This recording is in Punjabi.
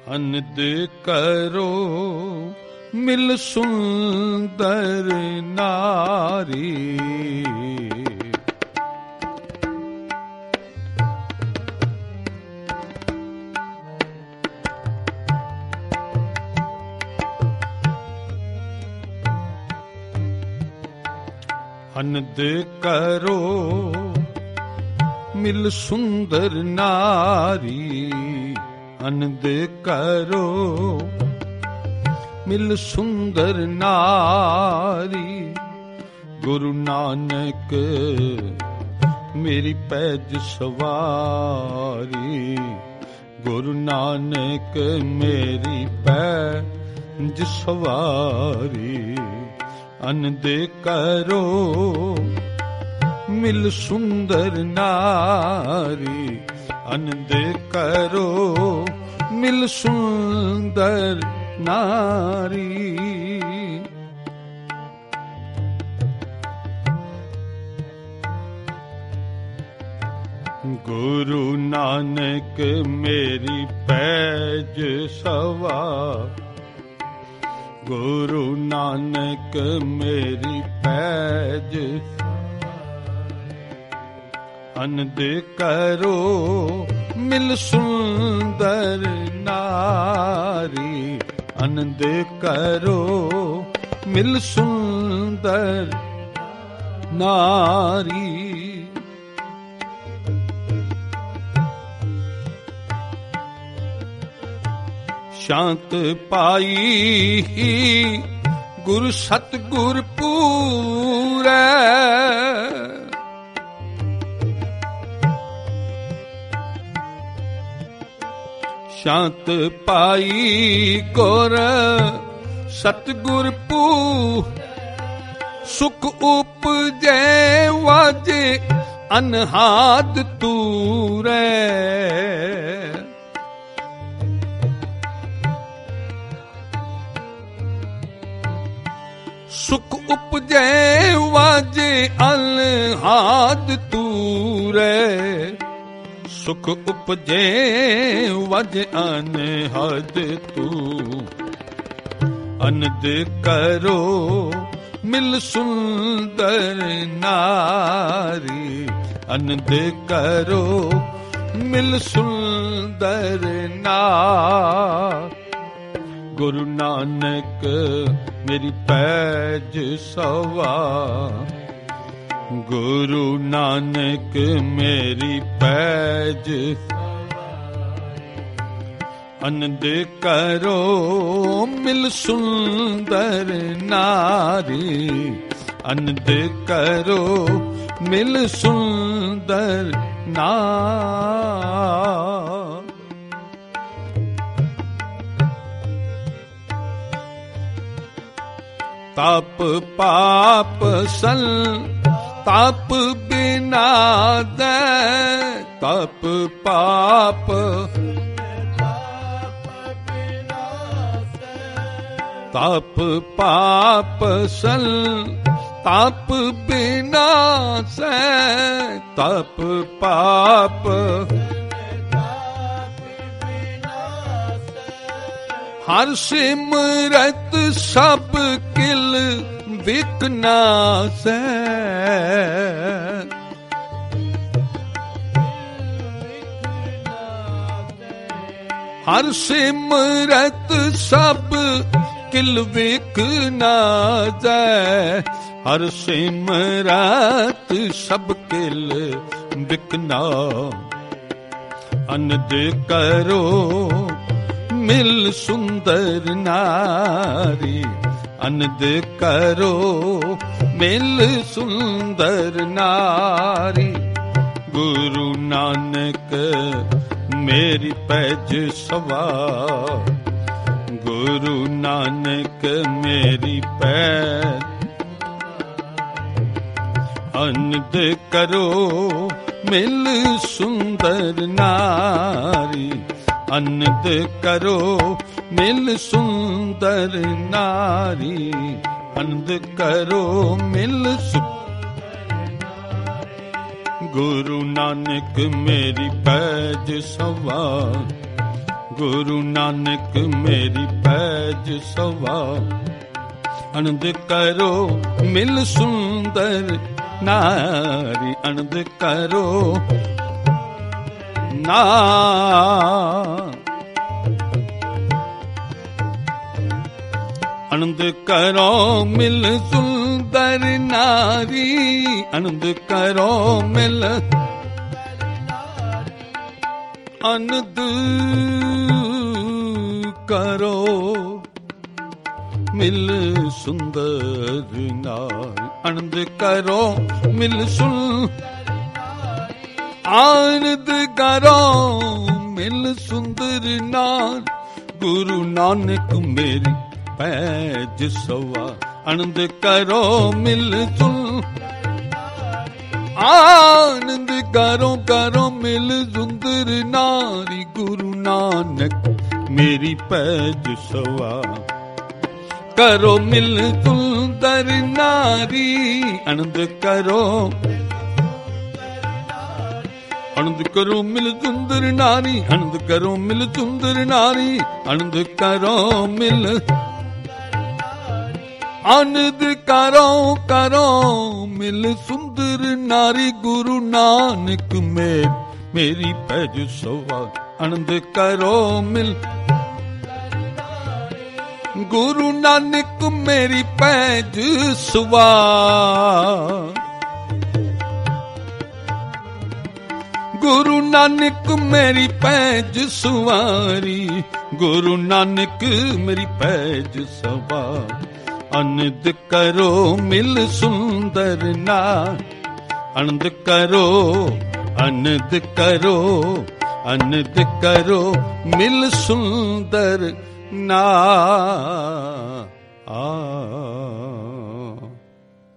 ਅਨੰਦ ਕਰੋ ਮਿਲ ਸੁੰਦਰ ਨਾਰੀ। ਅਨੰਦ ਕਰੋ ਮਿਲ ਸੁੰਦਰ ਨਾਰੀ। ਅਨੰਦ ਕਰੋ ਮਿਲ ਸੁੰਦਰ ਨਾਰੀ। ਗੁਰੂ ਨਾਨਕ ਮੇਰੀ ਪੈਜ ਸਵਾਰੀ। ਗੁਰੂ ਨਾਨਕ ਮੇਰੀ ਪੈਜ ਸਵਾਰੀ। ਅਨੰਦ ਕਰੋ ਮਿਲ ਸੁੰਦਰ ਨਾਰੀ। ਅਨੰਦ ਕਰੋ ਮਿਲ ਸੁੰਦਰ ਨਾਰੀ। ਗੁਰੂ ਨਾਨਕ ਮੇਰੀ ਪੈਜ ਸਵਾਰ। ਗੁਰੂ ਨਾਨਕ ਮੇਰੀ ਪੈਜ। ਅਨੰਦ ਕਰੋ ਮਿਲ ਸੁੰਦਰ ਨਾਰੀ। ਅਨੰਦ ਕਰੋ ਮਿਲ ਸੁੰਦਰ ਨਾਰੀ। ਸ਼ਾਂਤ ਪਾਈ ਗੁਰ ਸਤਿਗੁਰ ਪੂਰੈ। ਸ਼ਾਂਤ ਪਾਈ ਗੁਰ ਸਤਿਗੁਰ ਪੂਰੈ। ਸੁਖ ਉਪਜੈ ਵਾਜੇ ਅਨਹਾਦ ਤੂਰੈ। ਸੁਖ ਉਪਜੈ ਵਾਜੇ ਅਨਹਾਦ ਤੂਰੈ। ਸੁਖ ਉਪਜੈ ਵਾਜੇ ਅਨਹਦ ਤੂ। ਅਨੰਦ ਕਰੋ ਮਿਲ ਸੁੰਦਰ ਨਾਰੀ। ਅਨੰਦ ਕਰੋ ਮਿਲ ਸੁੰਦਰ ਨਾਰੀ। ਗੁਰੂ ਨਾਨਕ ਮੇਰੀ ਪੈਜ ਸਵਾਰ। ਗੁਰੂ ਨਾਨਕ ਮੇਰੀ ਪੈਜ। ਅਨੰਦ ਕਰੋ ਮਿਲ ਸੁੰਦਰ ਨਾਰੀ। ਅਨੰਦ ਕਰੋ ਮਿਲ ਸੁੰਦਰ ਨਾਰੀ। ਤਪ ਪਾਪ ਸੰਤਾਪ ਬਿਨਾਦੈ। ਤਪ ਪਾਪ ਤਪ ਪਾਪ ਸੰਤਾਪ ਬਿਨਾਸੈ। ਤਪ ਪਾਪ ਹਰ ਸਿਮਰਤ ਸਭ ਕਿਲ ਵਿਕਨਾਸੈ। ਹਰ ਸਿਮਰਤ ਸਭ ਕਿਲ ਵਿਕਨਾਸੈ। ਹਰ ਸਿਮਰਤ ਸਭ ਕਿਲ ਵਿਕਨਾ। ਅਨੰਦ ਕਰੋ ਮਿਲ ਸੁੰਦਰ ਨਾਰੀ। ਅਨੰਦ ਕਰੋ ਮਿਲ ਸੁੰਦਰ ਨਾਰੀ। ਗੁਰੂ ਨਾਨਕ ਮੇਰੀ ਪੈਜ ਸਵਾਰ। ਗੁਰੂ ਨਾਨਕ ਮੇਰੀ ਪੈਜ। ਅਨੰਦ ਕਰੋ ਮਿਲ ਸੁੰਦਰ ਨਾਰੀ। ਅਨੰਦ ਕਰੋ ਮਿਲ ਸੁੰਦਰ ਨਾਰੀ। ਅਨੰਦ ਕਰੋ ਮਿਲ ਗੁਰੂ ਨਾਨਕ ਮੇਰੀ ਪੈਜ ਸਵਾਰ। ਗੁਰੂ ਨਾਨਕ ਮੇਰੀ ਪੈਜ ਸਵਾ। ਆਨੰਦ ਕਰੋ ਮਿਲ ਸੁੰਦਰ ਨਾਰੀ, ਆਨੰਦ ਕਰੋ ਨਾ। ਆਨੰਦ ਕਰੋ ਮਿਲ ਸੁੰਦਰ ਨਾਰੀ, ਆਨੰਦ ਕਰੋ ਮਿਲ ਆਨੰਦ ਕਰੋ ਮਿਲ ਸੁੰਦਰ ਨਾਰੀ, ਆਨੰਦ ਕਰੋ ਮਿਲ ਸੁਨ ਆਨੰਦ ਕਰੋ ਮਿਲ ਸੁੰਦਰ ਨਾਰ। ਗੁਰੂ ਨਾਨਕ ਮੇਰੀ ਪੈਜ ਸਵਾ। ਆਨੰਦ ਕਰੋ ਮਿਲ ਸੁਨ ਆਨੰਦ ਕਰੋ ਕਰੋ ਮਿਲ ਸੁੰਦਰ ਨਾਰੀ। ਗੁਰੂ ਨਾਨਕ ਮੇਰੀ ਪੈਜ ਸਵਾ। ਕਰੋ ਮਿਲ ਸੁੰਦਰ ਨਾਰੀ, ਆਨੰਦ ਕਰੋ ਆਨੰਦ ਕਰੋ ਮਿਲ ਸੁੰਦਰ ਨਾਰੀ, ਆਨੰਦ ਕਰੋ ਮਿਲ ਸੁੰਦਰ ਨਾਰੀ, ਆਨੰਦ ਕਰੋ ਮਿਲ ਆਨੰਦ ਕਰੋ ਕਰੋ ਮਿਲ ਸੁੰਦਰ ਨਾਰੀ। ਗੁਰੂ ਨਾਨਕ ਮੇਰੀ ਪੈਜ ਸਵਾ। ਆਨੰਦ ਕਰੋ ਮਿਲ ਗੁਰੂ ਨਾਨਕ ਮੇਰੀ ਪੈਜ ਸਵਾ। ਗੁਰੂ ਨਾਨਕ ਮੇਰੀ ਪੈਜ ਸਵਾਰੀ, ਗੁਰੂ ਨਾਨਕ ਮੇਰੀ ਪੈਜ ਸਵਾ। ਆਨੰਦ ਕਰੋ ਮਿਲ ਸੁੰਦਰ ਨਾਰ, ਆਨੰਦ ਕਰੋ ਆਨੰਦ ਕਰੋ ਆਨੰਦ ਕਰੋ ਮਿਲ ਸੁੰਦਰ ਨਾਰ।